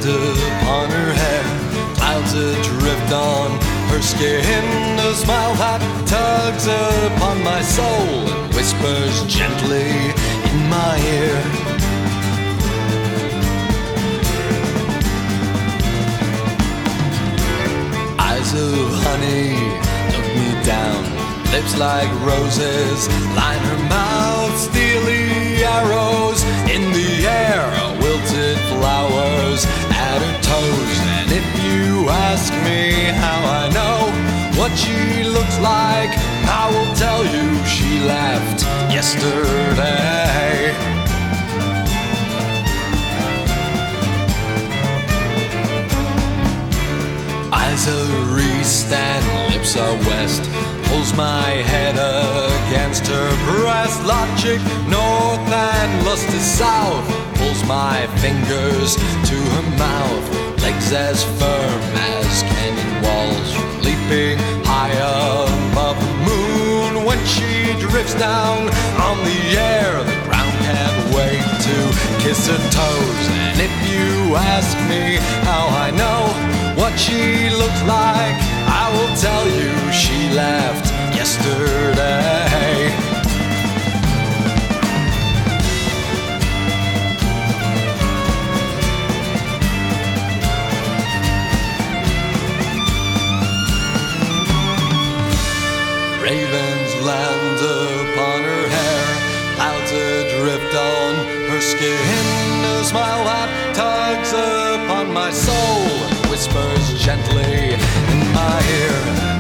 upon her hair, clouds adrift on her skin, a smile that tugs upon my soul and whispers gently in my ear. Eyes of honey look me down, lips like roses line her mouth, steely arrows in the air, wilted flowers at her toes. And if you ask me how I know what she looks like, I will tell you she left yesterday. Eyes are east and lips are west, pulls my head against her breast. Logic north and lust is south, pulls my fingers to her mouth. Legs as firm as canyon walls, leaping high above the moon. When she drifts down on the air, the ground can't wait to kiss her toes. And if you ask me how I know what she looks like, I will tell you she left yesterday. Ravens land upon her hair, clouds adrift on her skin, a smile that tugs upon my soul and whispers gently in my ear.